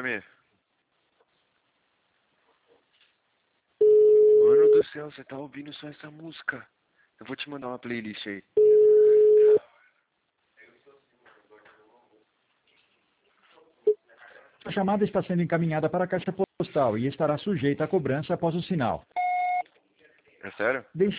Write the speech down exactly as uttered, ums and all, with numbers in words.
Miami. Mano do céu, você tá ouvindo só essa música? Eu vou te mandar uma playlist aí. A chamada está sendo encaminhada para a caixa postal e estará sujeita a cobrança após o sinal. É sério? Deixe